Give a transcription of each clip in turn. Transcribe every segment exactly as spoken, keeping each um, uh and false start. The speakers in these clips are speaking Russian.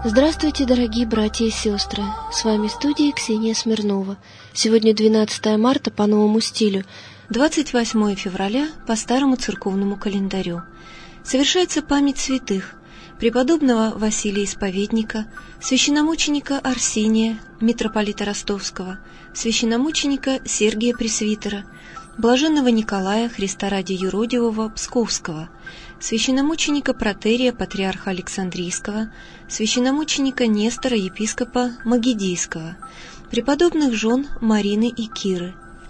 Здравствуйте, дорогие братья и сестры! С вами в студии Ксения Смирнова. Сегодня двенадцатое марта по новому стилю, двадцать восьмое февраля по старому церковному календарю. Совершается память святых: преподобного Василия Исповедника, священномученика Арсения, митрополита Ростовского, священномученика Сергия Пресвитера, блаженного Николая Христа ради Юродивого Псковского, священномученика Протерия Патриарха Александрийского, священномученика Нестора Епископа Магидийского, преподобных жен Марины и Киры.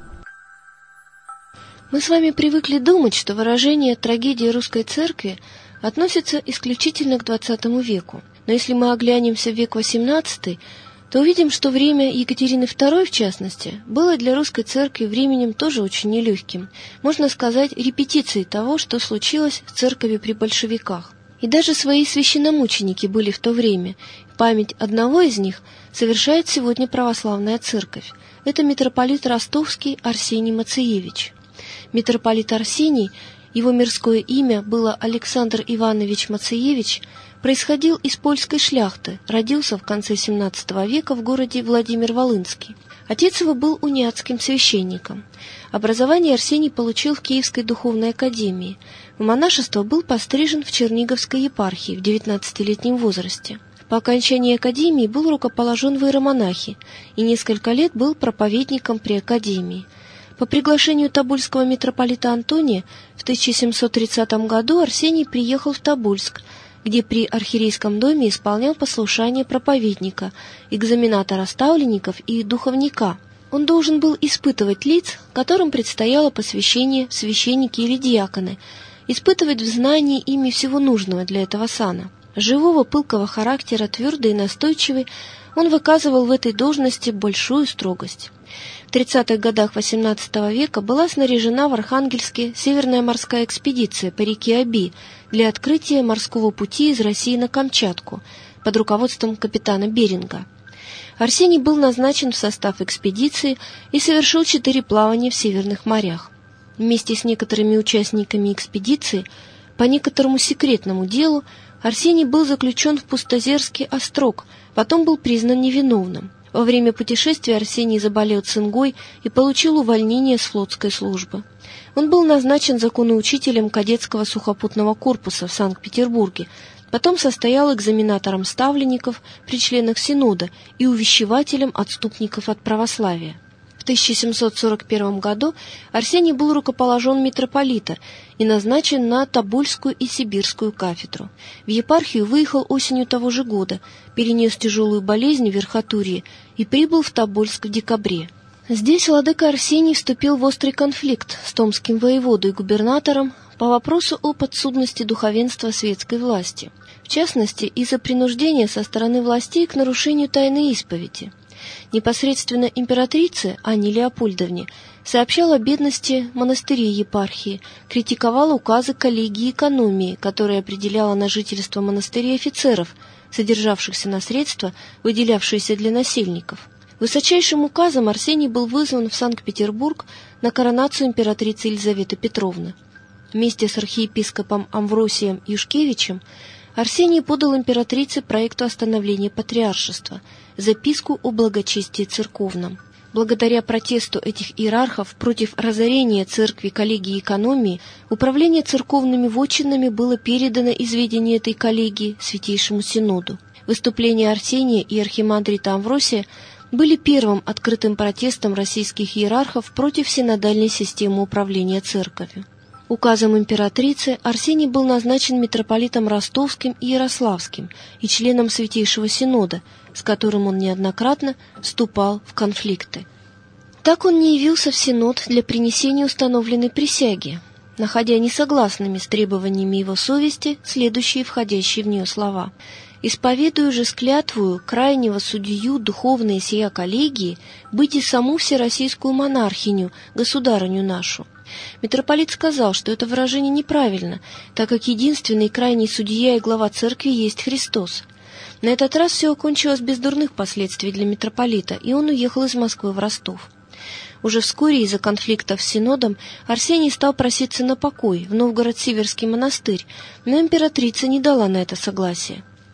Мы с вами привыкли думать, что выражение «трагедия русской церкви» относится исключительно к двадцатому веку. Но если мы оглянемся в век восемнадцатый, то увидим, что время Екатерины второй, в частности, было для русской церкви временем тоже очень нелегким, можно сказать, репетицией того, что случилось в церкви при большевиках. И даже свои священномученики были в то время. Память одного из них совершает сегодня православная церковь. Это митрополит Ростовский Арсений Мациевич. Митрополит Арсений, его мирское имя было Александр Иванович Мациевич, происходил из польской шляхты, родился в конце семнадцатого века в городе Владимир-Волынский. Отец его был униатским священником. Образование Арсений получил в Киевской духовной академии. В монашество был пострижен в Черниговской епархии в девятнадцатилетнем возрасте. По окончании академии был рукоположен в иеромонахи и несколько лет был проповедником при академии. По приглашению тобольского митрополита Антония в тысяча семьсот тридцатом году Арсений приехал в Тобольск, где при архиерейском доме исполнял послушание проповедника, экзаменатора ставленников и духовника. Он должен был испытывать лиц, которым предстояло посвящение в священники или диаконы, испытывать в знании ими всего нужного для этого сана. Живого, пылкого характера, твердый и настойчивый, он выказывал в этой должности большую строгость. В тридцатых годах восемнадцатого века была снаряжена в Архангельске Северная морская экспедиция по реке Оби для открытия морского пути из России на Камчатку под руководством капитана Беринга. Арсений был назначен в состав экспедиции и совершил четыре плавания в северных морях. Вместе с некоторыми участниками экспедиции по некоторому секретному делу Арсений был заключен в Пустозерский острог, потом был признан невиновным. Во время путешествия Арсений заболел цингой и получил увольнение с флотской службы. Он был назначен законоучителем кадетского сухопутного корпуса в Санкт-Петербурге, потом состоял экзаменатором ставленников при членах Синода и увещевателем отступников от православия. В тысяча семьсот сорок первом году Арсений был рукоположен митрополита и назначен на Тобольскую и Сибирскую кафедру. В епархию выехал осенью того же года, перенес тяжелую болезнь в верхотурье и прибыл в Тобольск в декабре. Здесь владыка Арсений вступил в острый конфликт с томским воеводой и губернатором по вопросу о подсудности духовенства светской власти, в частности, из-за принуждения со стороны властей к нарушению тайной исповеди. Непосредственно императрице Анне Леопольдовне сообщал о бедности монастырей епархии, критиковал указы коллегии экономии, которая определяла на жительство монастырей офицеров, содержавшихся на средства, выделявшиеся для насельников. Высочайшим указом Арсений был вызван в Санкт-Петербург на коронацию императрицы Елизаветы Петровны. Вместе с архиепископом Амвросием Юшкевичем Арсений подал императрице проект остановления патриаршества, записку о благочестии церковном. Благодаря протесту этих иерархов против разорения церкви коллегии экономии, управление церковными вотчинами было передано из ведения этой коллегии Святейшему Синоду. Выступления Арсения и архимандрита Амвросия были первым открытым протестом российских иерархов против синодальной системы управления церковью. Указом императрицы Арсений был назначен митрополитом Ростовским и Ярославским и членом Святейшего Синода, с которым он неоднократно вступал в конфликты. Так он не явился в Синод для принесения установленной присяги, находя несогласными с требованиями его совести следующие входящие в нее слова: «Исповедую же склятвую крайнего судью духовной сия коллегии быть и саму всероссийскую монархиню, государыню нашу». Митрополит сказал, что это выражение неправильно, так как единственный крайний судья и глава церкви есть Христос. На этот раз все окончилось без дурных последствий для митрополита, и он уехал из Москвы в Ростов. Уже вскоре из-за конфликтов с Синодом Арсений стал проситься на покой в Новгород-Сиверский монастырь, но императрица не дала на это согласия.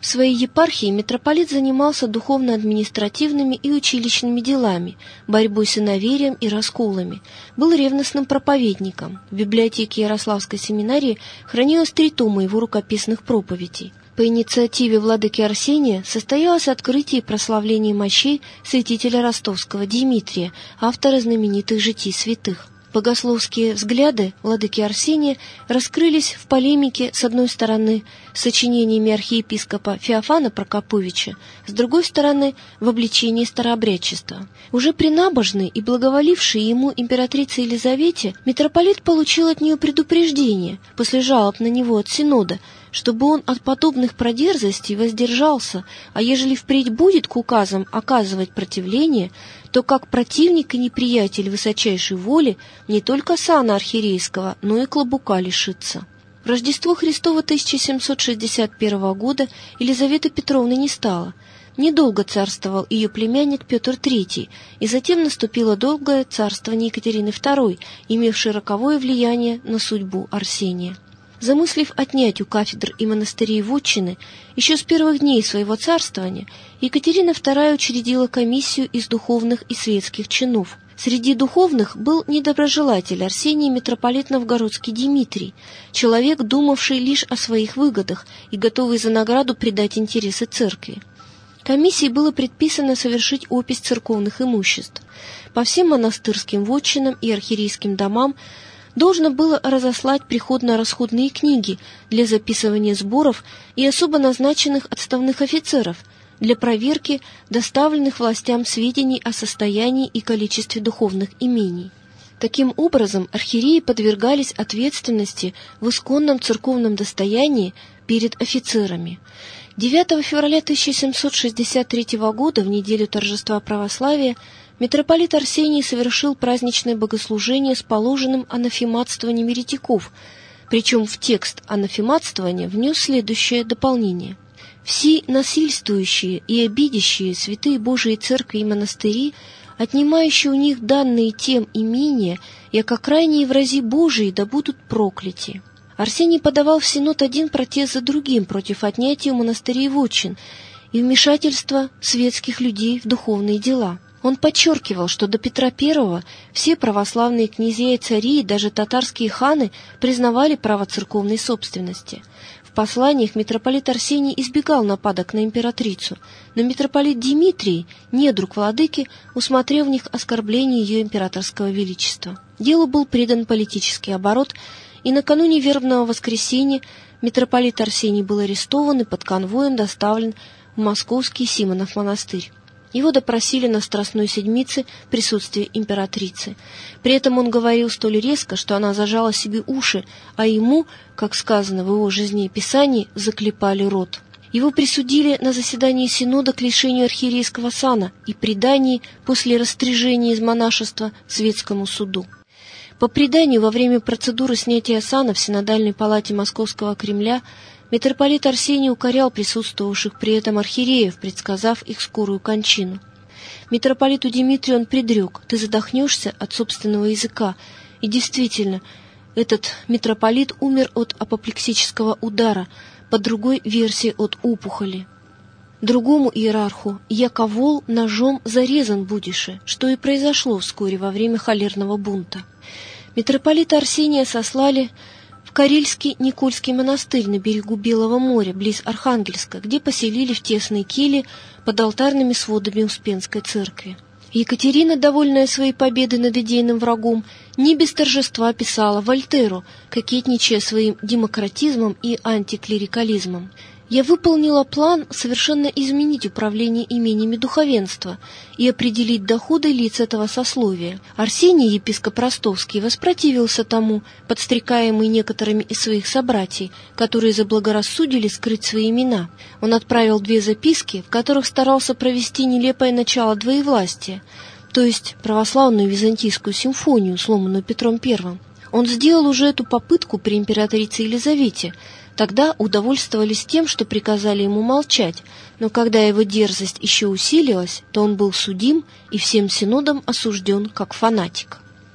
В своей епархии митрополит занимался духовно-административными и училищными делами, борьбой с иноверием и расколами, был ревностным проповедником. В библиотеке Ярославской семинарии хранилось три тома его рукописных проповедей. По инициативе владыки Арсения состоялось открытие и прославление мощей святителя ростовского Димитрия, автора знаменитых житий святых. Богословские взгляды владыки Арсения раскрылись в полемике, с одной стороны, с сочинениями архиепископа Феофана Прокоповича, с другой стороны, в обличении старообрядчества. Уже при набожной и благоволившей ему императрице Елизавете митрополит получил от нее предупреждение, после жалоб на него от Синода, чтобы он от подобных продерзостей воздержался, а ежели впредь будет к указам оказывать противление, то как противник и неприятель высочайшей воли не только сана архиерейского, но и клобука лишится. В Рождество Христово тысяча семьсот шестьдесят первого года Елизаветы Петровны не стало. Недолго царствовал ее племянник Петр Третий, и затем наступило долгое царствование Екатерины Второй, имевшее роковое влияние на судьбу Арсения. Замыслив отнять у кафедр и монастырей вотчины, еще с первых дней своего царствования Екатерина Вторая учредила комиссию из духовных и светских чинов. Среди духовных был недоброжелатель Арсения митрополит Новгородский Димитрий, человек, думавший лишь о своих выгодах и готовый за награду предать интересы церкви. Комиссии было предписано совершить опись церковных имуществ. По всем монастырским вотчинам и архиерейским домам должно было разослать приходно-расходные книги для записывания сборов и особо назначенных отставных офицеров для проверки доставленных властям сведений о состоянии и количестве духовных имений. Таким образом, архиереи подвергались ответственности в исконном церковном достоянии перед офицерами. девятого февраля тысяча семьсот шестьдесят третьего года, в неделю торжества православия, митрополит Арсений совершил праздничное богослужение с положенным анафематствованием еретиков, причем в текст анафематствования внес следующее дополнение. «Все насильствующие и обидящие святые Божии церкви и монастыри, отнимающие у них данные тем имения, яко крайние врази Божии, да будут прокляти». Арсений подавал в Синод один протест за другим против отнятия у монастырей вотчин и вмешательства светских людей в духовные дела. Он подчеркивал, что до Петра Первого все православные князья и цари, и даже татарские ханы признавали право церковной собственности. В посланиях митрополит Арсений избегал нападок на императрицу, но митрополит Димитрий, недруг владыки, усмотрел в них оскорбление ее императорского величества. Делу был придан политический оборот, и накануне вербного воскресенья митрополит Арсений был арестован и под конвоем доставлен в московский Симонов монастырь. Его допросили на Страстной Седмице в присутствии императрицы. При этом он говорил столь резко, что она зажала себе уши, а ему, как сказано в его жизнеописании, заклепали рот. Его присудили на заседании Синода к лишению архиерейского сана и предании после растряжения из монашества светскому суду. По преданию, во время процедуры снятия сана в Синодальной палате Московского Кремля митрополит Арсений укорял присутствовавших при этом архиереев, предсказав их скорую кончину. Митрополиту Димитрию он предрек: «Ты задохнешься от собственного языка». И действительно, этот митрополит умер от апоплексического удара, по другой версии от опухоли. Другому иерарху: «Яко вол ножом зарезан будешь», что и произошло вскоре во время холерного бунта. Митрополита Арсения сослали в Карельский Никольский монастырь на берегу Белого моря, близ Архангельска, где поселили в тесной келье под алтарными сводами Успенской церкви. Екатерина, довольная своей победой над идейным врагом, не без торжества писала Вольтеру, кокетничая своим демократизмом и антиклерикализмом: «Я выполнила план совершенно изменить управление имениями духовенства и определить доходы лиц этого сословия». Арсений, епископ Ростовский, воспротивился тому, подстрекаемый некоторыми из своих собратьей, которые заблагорассудили скрыть свои имена. Он отправил две записки, в которых старался провести нелепое начало двоевластия, то есть православную византийскую симфонию, сломанную Петром Первым. Он сделал уже эту попытку при императрице Елизавете. Тогда удовольствовались тем, что приказали ему молчать, но когда его дерзость еще усилилась, то он был судим и всем синодом осужден как фанатик.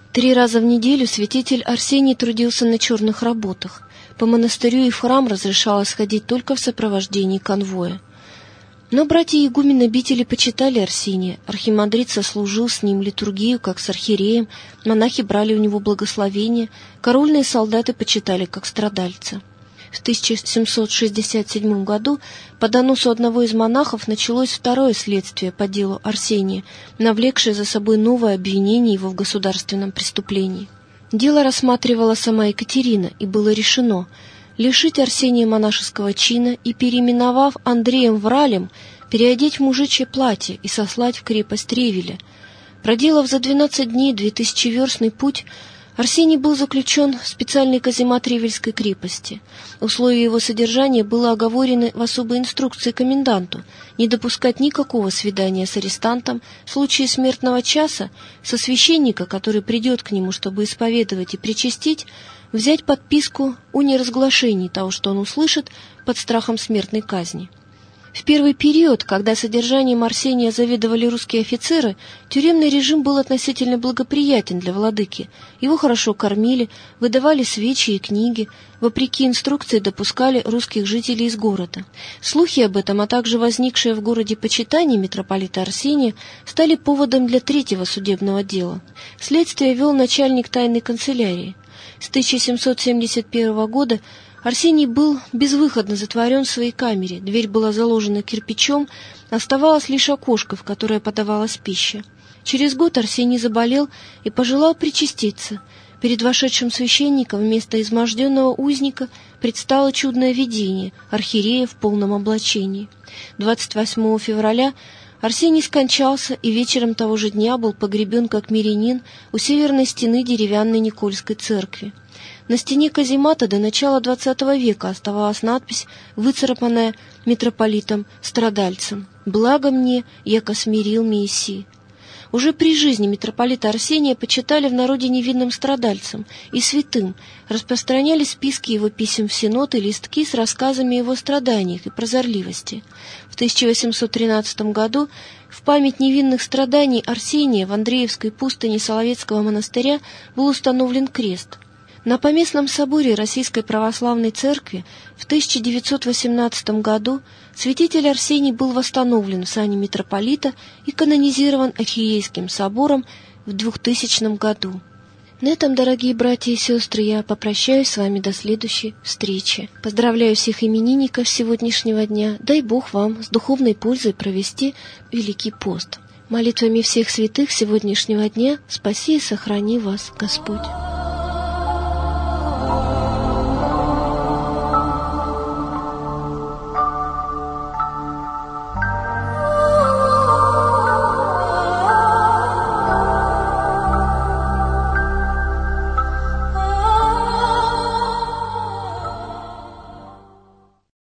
Три раза в неделю святитель Арсений трудился на черных работах. По монастырю и в храм разрешалось ходить только в сопровождении конвоя. Но братья-игумены-обители почитали Арсения, архимандрит сослужил с ним литургию, как с архиереем, монахи брали у него благословение, караульные солдаты почитали как страдальца. В тысяча семьсот шестьдесят седьмом году по доносу одного из монахов началось второе следствие по делу Арсения, навлекшее за собой новое обвинение его в государственном преступлении. Дело рассматривала сама Екатерина, и было решено лишить Арсения монашеского чина и, переименовав Андреем Вралем, переодеть в мужичье платье и сослать в крепость Ревеля. Проделав за двенадцать дней двухтысячеверстный путь, Арсений был заключен в специальный каземат Ревельской крепости. Условие его содержания было оговорено в особой инструкции коменданту не допускать никакого свидания с арестантом, в случае смертного часа со священника, который придет к нему, чтобы исповедовать и причастить, взять подписку о неразглашении того, что он услышит, под страхом смертной казни. В первый период, когда содержанием Арсения заведовали русские офицеры, тюремный режим был относительно благоприятен для владыки. Его хорошо кормили, выдавали свечи и книги, вопреки инструкции допускали русских жителей из города. Слухи об этом, а также возникшее в городе почитание митрополита Арсения, стали поводом для третьего судебного дела. Следствие вел начальник тайной канцелярии. С тысяча семьсот семьдесят первого года Арсений был безвыходно затворен в своей камере, дверь была заложена кирпичом, оставалось лишь окошко, в которое подавалась пища. Через год Арсений заболел и пожелал причаститься. Перед вошедшим священником вместо изможденного узника предстало чудное видение архиерея в полном облачении. двадцать восьмого февраля Арсений скончался и вечером того же дня был погребен как мирянин у северной стены деревянной Никольской церкви. На стене каземата до начала двадцатого века оставалась надпись, выцарапанная митрополитом-страдальцем: «Благо мне, яко смирил Мессии». Уже при жизни митрополита Арсения почитали в народе невинным страдальцем и святым, распространяли списки его писем в синод и листки с рассказами о его страданиях и прозорливости. В тысяча восемьсот тринадцатом году в память невинных страданий Арсения в Андреевской пустыне Соловецкого монастыря был установлен крест. На Поместном соборе Российской Православной Церкви в тысяча девятьсот восемнадцатом году святитель Арсений был восстановлен в сане митрополита и канонизирован Архиерейским собором в двухтысячном году. На этом, дорогие братья и сестры, я попрощаюсь с вами до следующей встречи. Поздравляю всех именинников сегодняшнего дня. Дай Бог вам с духовной пользой провести Великий пост. Молитвами всех святых сегодняшнего дня спаси и сохрани вас Господь.